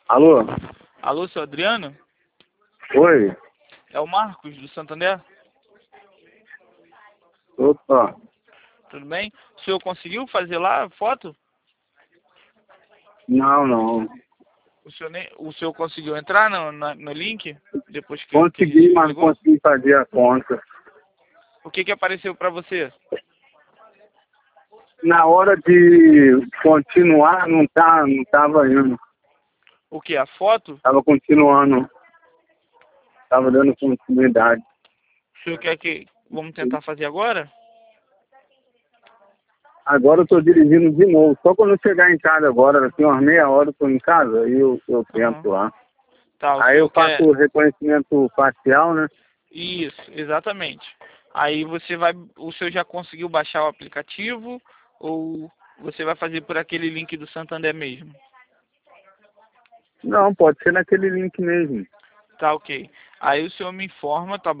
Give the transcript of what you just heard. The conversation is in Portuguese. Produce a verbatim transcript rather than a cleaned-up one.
Alô? Alô, seu Adriano? Oi? É o Marcos, do Santander? Opa. Tudo bem? O senhor conseguiu fazer lá a foto? Não, não. O senhor, nem, o senhor conseguiu entrar no, na- no link? Depois que, que a Consegui, gente mas não ligou? consegui fazer a conta. O que que apareceu pra você? Na hora de continuar, não tá, não tava indo. O que? A foto? Tava continuando. Tava dando continuidade. O senhor quer que... Vamos tentar fazer agora? Agora eu tô dirigindo de novo. Só quando eu chegar em casa agora, daqui umas meia hora eu tô em casa, aí eu, eu Aham. tento lá. Tá, o Aí eu senhor faço quer... o reconhecimento facial, né? Isso, exatamente. Aí você vai... O senhor já conseguiu baixar o aplicativo? Ou você vai fazer por aquele link do Santander mesmo? Não, pode ser naquele link mesmo. Tá, ok. Aí o senhor me informa, tá bom?